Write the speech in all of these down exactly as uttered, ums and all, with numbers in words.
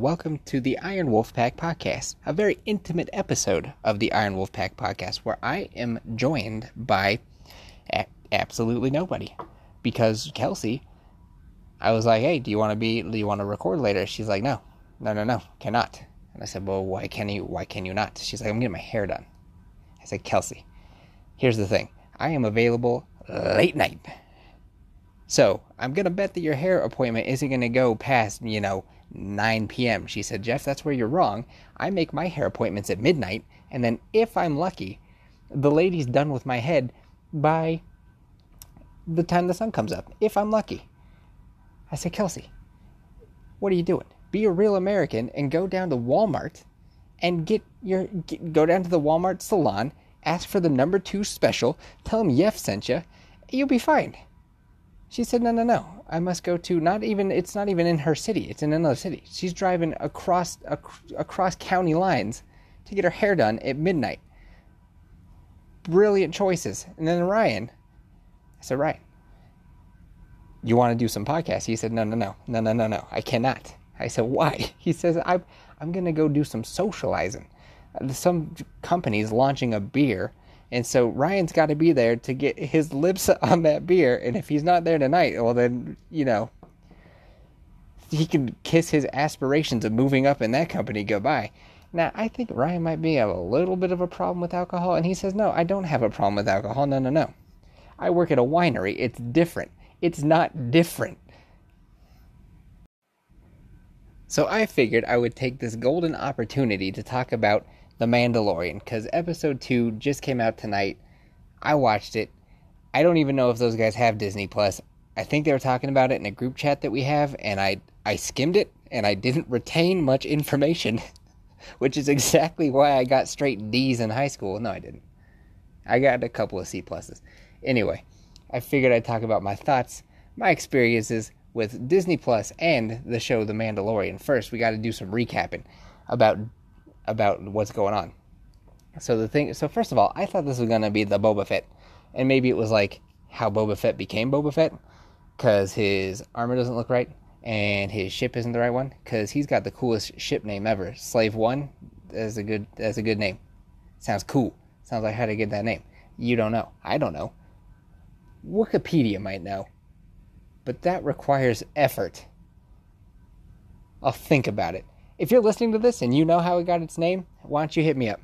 welcome to the Iron Wolf Pack Podcast, a very intimate episode of the Iron Wolf Pack Podcast, where I am joined by a- absolutely nobody. Because Kelsey, I was like, hey, do you want to be, do you want to record later? She's like, no, no, no, no, cannot. And I said, well, why can you, why can you not? She's like, I'm getting my hair done. I said, Kelsey, here's the thing. I am available late night. So, I'm going to bet that your hair appointment isn't going to go past, you know, nine p.m. She said, Jeff, that's where you're wrong. I make my hair appointments at midnight, and then if I'm lucky, the lady's done with my head by the time the sun comes up, if I'm lucky. I said, Kelsey, what are you doing? Be a real American and go down to Walmart and get your, get, go down to the Walmart salon, ask for the number two special, tell them Jeff sent you, you'll be fine. She said, no, no, no. I must go to, not even, it's not even in her city. It's in another city. She's driving across ac- across county lines to get her hair done at midnight. Brilliant choices. And then Ryan, I said, Ryan, you want to do some podcasts? He said, no, no, no, no, no, no, no. I cannot. I said, why? He says, I'm, I'm going to go do some socializing. Some company's launching a beer. And so Ryan's got to be there to get his lips on that beer. And if he's not there tonight, well then, you know, he can kiss his aspirations of moving up in that company goodbye. Now, I think Ryan might be have a little bit of a problem with alcohol. And he says, no, I don't have a problem with alcohol. No, no, no. I work at a winery. It's different. It's not different. So I figured I would take this golden opportunity to talk about The Mandalorian, because episode two just came out tonight. I watched it. I don't even know if those guys have Disney Plus. I think they were talking about it in a group chat that we have, and I, I skimmed it, and I didn't retain much information, which is exactly why I got straight D's in high school. No, I didn't. I got a couple of C pluses. Anyway, I figured I'd talk about my thoughts, my experiences with Disney Plus and the show The Mandalorian. First, we got to do some recapping about about what's going on. So the thing, so first of all, I thought this was going to be the Boba Fett, and maybe it was like how Boba Fett became Boba Fett, because his armor doesn't look right, and his ship isn't the right one, because he's got the coolest ship name ever. Slave One, that's a good, that's a good name. Sounds cool. Sounds like how to get that name. You don't know. I don't know. Wikipedia might know, but that requires effort. I'll think about it. If you're listening to this and you know how it got its name, why don't you hit me up?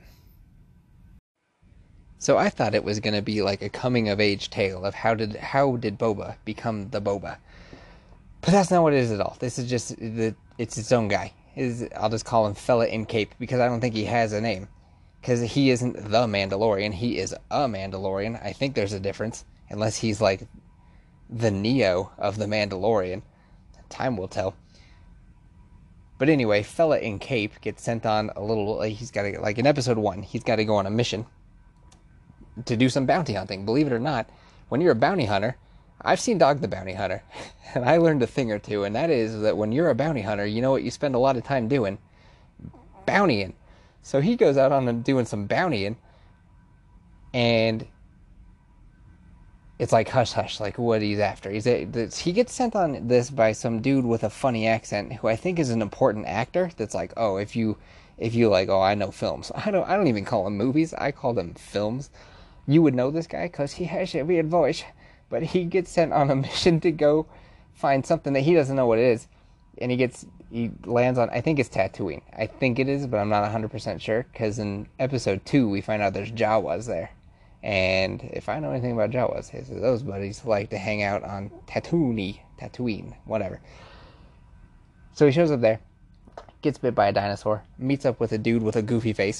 So I thought it was going to be like a coming-of-age tale of how did how did Boba become the Boba. But that's not what it is at all. This is just, the it's its own guy. Is I'll just call him Fella in Cape, because I don't think he has a name. Because he isn't the Mandalorian, he is a Mandalorian. I think there's a difference, unless he's like the Neo of the Mandalorian. Time will tell. But anyway, Fella in Cape gets sent on a little, like he's got to, like in episode one, he's got to go on a mission to do some bounty hunting. Believe it or not, when you're a bounty hunter, I've seen Dog the Bounty Hunter, and I learned a thing or two, and that is that when you're a bounty hunter, you know what you spend a lot of time doing? Bountying. So he goes out on doing some bountying, and it's like hush hush, like what he's after. He's a, he gets sent on this by some dude with a funny accent who I think is an important actor. That's like, oh, if you, if you like, oh, I know films. I don't, I don't even call them movies. I call them films. You would know this guy because he has a weird voice. But he gets sent on a mission to go find something that he doesn't know what it is, and he gets, he lands on, I think it's Tatooine. I think it is, but I'm not one hundred percent sure, because in episode two we find out there's Jawas there. And if I know anything about Jawas, those buddies like to hang out on Tatooine, Tatooine, whatever. So he shows up there, gets bit by a dinosaur, meets up with a dude with a goofy face,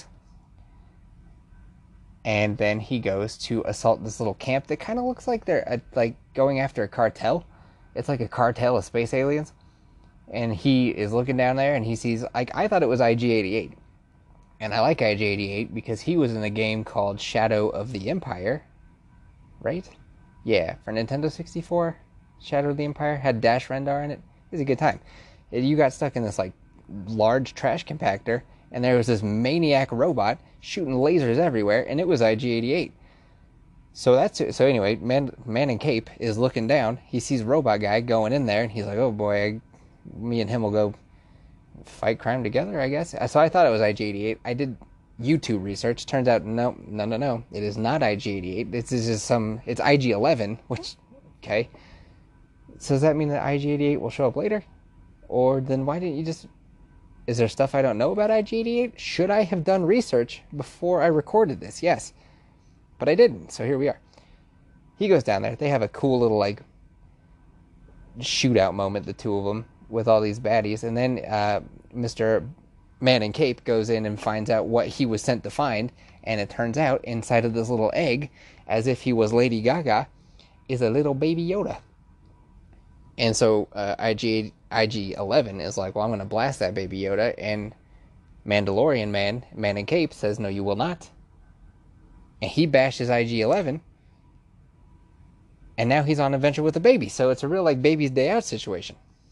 and then he goes to assault this little camp that kind of looks like they're uh, like going after a cartel. It's like a cartel of space aliens, and he is looking down there, and he sees, like, I thought it was I G eighty-eight. And I like I G eighty-eight because he was in a game called Shadow of the Empire, right? Yeah, for Nintendo sixty-four, Shadow of the Empire, had Dash Rendar in it. It was a good time. You got stuck in this, like, large trash compactor, and there was this maniac robot shooting lasers everywhere, and it was I G eighty-eight. So that's it. So anyway, man, man in Cape is looking down. He sees Robot Guy going in there, and he's like, oh boy, I, me and him will go fight crime together, I guess. So I thought it was I G eighty-eight. I did YouTube research. Turns out, no, no, no, no. It is not I G eighty-eight. This is just some, it's I G eleven, which, okay. So does that mean that I G eighty-eight will show up later? Or then why didn't you just, is there stuff I don't know about I G eighty-eight? Should I have done research before I recorded this? Yes. But I didn't, so here we are. He goes down there. They have a cool little, like, shootout moment, the two of them, with all these baddies. And then uh, Mister Man in Cape goes in and finds out what he was sent to find. And it turns out, inside of this little egg, as if he was Lady Gaga, is a little baby Yoda. And so uh, I G eleven is like, well, I'm going to blast that baby Yoda. And Mandalorian Man, Man in Cape, says, no, you will not. And he bashes I G eleven. And now he's on an adventure with a baby. So it's a real, like, baby's day out situation.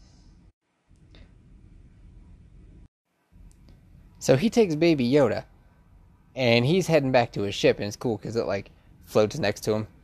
So he takes baby Yoda. And he's heading back to his ship. And it's cool because it, like, floats next to him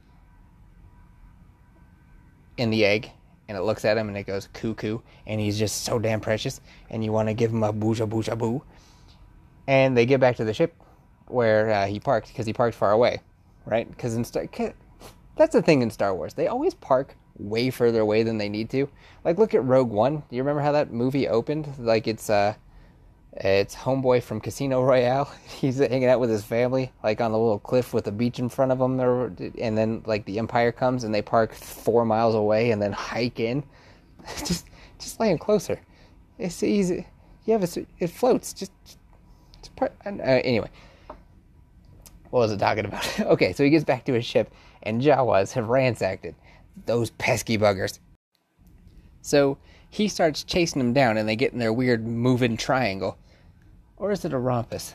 in the egg. And it looks at him and it goes cuckoo. And he's just so damn precious. And you want to give him a booja booja boo. And they get back to the ship where uh, he parked. Because he parked far away. Right? Because in Star... That's the thing in Star Wars. They always park way further away than they need to. Like, look at Rogue One. Do you remember how that movie opened? Like, it's uh, it's homeboy from Casino Royale. He's hanging out with his family, like, on the little cliff with a beach in front of him. And then, like, the Empire comes and they park four miles away and then hike in. just just land closer. It's easy. You have a, it floats. Just, just part, uh, anyway. What was I talking about? Okay, so he gets back to his ship. And Jawas have ransacked it. Those pesky buggers. So he starts chasing them down, and they get in their weird moving triangle. Or is it a rhombus?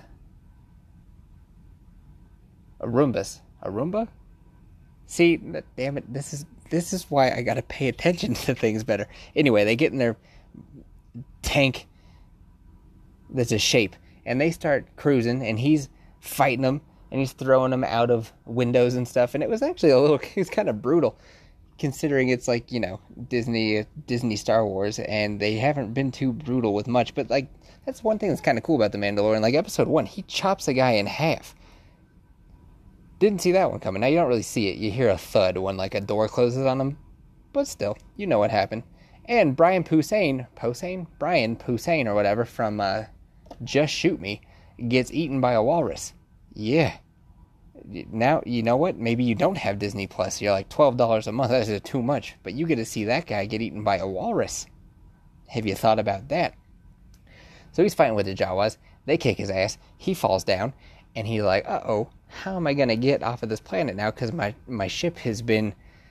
A rhombus. A Roomba? See, damn it, this is this is why I gotta pay attention to things better. Anyway, they get in their tank that's a shape, and they start cruising, and he's fighting them. And he's throwing them out of windows and stuff. And it was actually a little, it was kind of brutal. Considering it's like, you know, Disney, Disney Star Wars. And they haven't been too brutal with much. But, like, that's one thing that's kind of cool about The Mandalorian. Like, episode one, he chops a guy in half. Didn't see that one coming. Now, you don't really see it. You hear a thud when, like, a door closes on him. But still, you know what happened. And Brian Posehn, Posehn? Brian Posehn or whatever from uh, Just Shoot Me gets eaten by a walrus. Yeah. Now, you know what? Maybe you don't have Disney Plus. You're like, twelve dollars a month. That's just too much. But you get to see that guy get eaten by a walrus. Have you thought about that? So he's fighting with the Jawas. They kick his ass. He falls down. And he's like, uh-oh, how am I going to get off of this planet now? Because my, my ship has been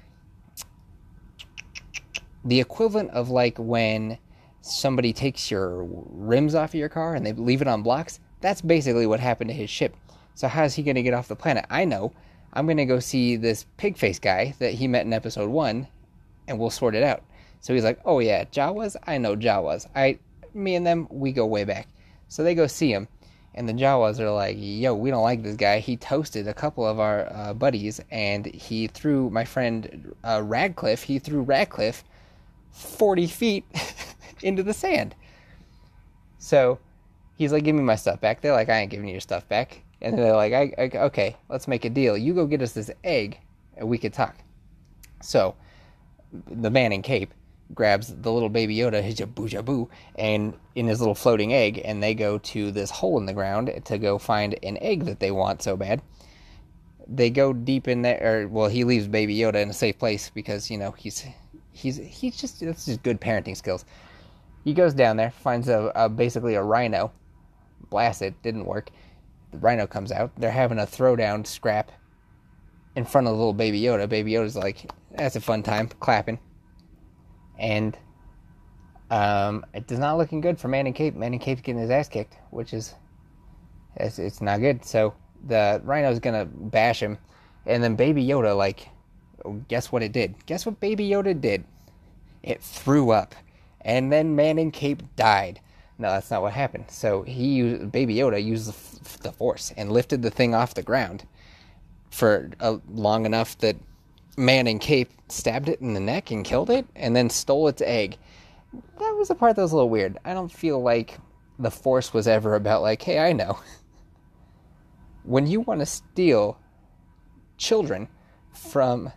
the equivalent of like when somebody takes your rims off of your car and they leave it on blocks. That's basically what happened to his ship. So how's he going to get off the planet? I know. I'm going to go see this pig face guy that he met in episode one, and we'll sort it out. So he's like, oh yeah, Jawas? I know Jawas. I, me and them, we go way back. So they go see him, and the Jawas are like, yo, we don't like this guy. He toasted a couple of our uh, buddies, and he threw my friend uh, Radcliffe, he threw Radcliffe forty feet into the sand. So he's like, give me my stuff back. They're like, I ain't giving you your stuff back. And they're like, I, I, okay, let's make a deal. You go get us this egg, and we could talk. So, the Man in Cape grabs the little baby Yoda, his jaboo jaboo, and in his little floating egg, and they go to this hole in the ground to go find an egg that they want so bad. They go deep in there, or, well, he leaves baby Yoda in a safe place because, you know, he's, he's, he's just, that's just good parenting skills. He goes down there, finds a, a basically a rhino, blasts it, didn't work. The rhino comes out. They're having a throwdown scrap in front of the little baby Yoda. Baby Yoda's like, that's a fun time, clapping. And um, it is not looking good for Man in Cape. Man in Cape's getting his ass kicked, which is, it's, it's not good. So the rhino's gonna bash him. And then baby Yoda, like, guess what it did? Guess what baby Yoda did? It threw up. And then Man in Cape died. No, that's not what happened. So he used, baby Yoda used the, the Force and lifted the thing off the ground for uh, long enough that Man in Cape stabbed it in the neck and killed it, and then stole its egg. That was the part that was a little weird. I don't feel like the Force was ever about, like, hey, I know. When you want to steal children from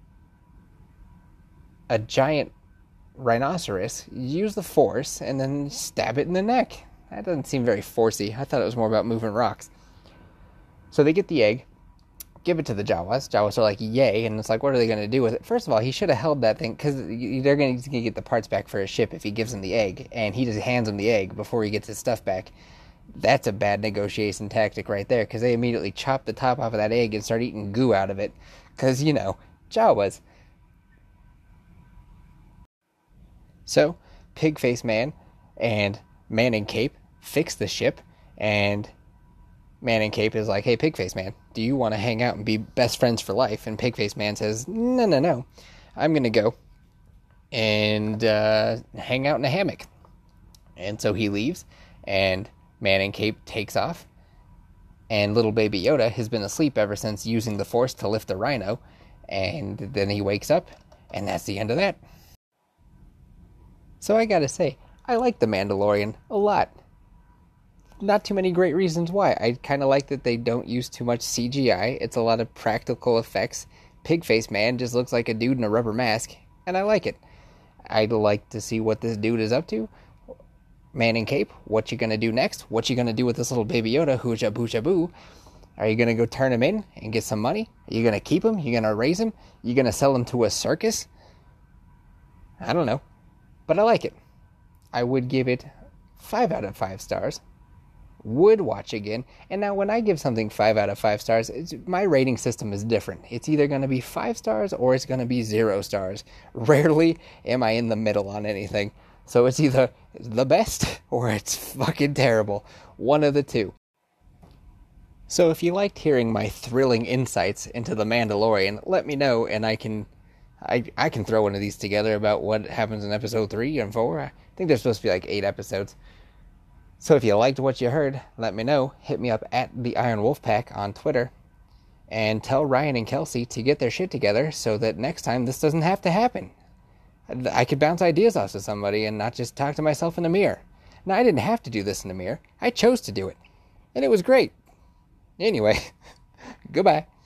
a giant rhinoceros, use the Force and then stab it in the neck. That doesn't seem very forcey. I thought it was more about moving rocks. So they get the egg, give it to the Jawas. Jawas are like, yay, and it's like, what are they going to do with it? First of all, he should have held that thing, because they're going to get the parts back for his ship if he gives them the egg, and he just hands them the egg before he gets his stuff back. That's a bad negotiation tactic right there, because they immediately chop the top off of that egg and start eating goo out of it, because, you know, Jawas. So, Pig-Face Man and Man in Cape fix the ship, and Man in Cape is like, hey, Pig-Face Man, do you want to hang out and be best friends for life? And Pig-Face Man says, no, no, no. I'm going to go and uh, hang out in a hammock. And so he leaves, and Man in Cape takes off, and little baby Yoda has been asleep ever since using the Force to lift the rhino, and then he wakes up, and that's the end of that. So I gotta say, I like The Mandalorian a lot. Not too many great reasons why. I kind of like that they don't use too much C G I. It's a lot of practical effects. Pig-Face Man just looks like a dude in a rubber mask, and I like it. I'd like to see what this dude is up to. Man in Cape, what you gonna do next? What you gonna do with this little baby Yoda? Hooja boo boo. Are you gonna go turn him in and get some money? Are you gonna keep him? You gonna raise him? You gonna sell him to a circus? I don't know. But I like it. I would give it five out of five stars. Would watch again. And now when I give something five out of five stars, it's, my rating system is different. It's either going to be five stars or it's going to be zero stars. Rarely am I in the middle on anything. So it's either the best or it's fucking terrible. One of the two. So if you liked hearing my thrilling insights into The Mandalorian, let me know and I can I, I can throw one of these together about what happens in episode three and four. I think there's supposed to be like eight episodes. So if you liked what you heard, let me know. Hit me up at the Iron Wolf Pack on Twitter. And tell Ryan and Kelsey to get their shit together so that next time this doesn't have to happen. I could bounce ideas off to somebody and not just talk to myself in a mirror. Now, I didn't have to do this in the mirror. I chose to do it. And it was great. Anyway, goodbye.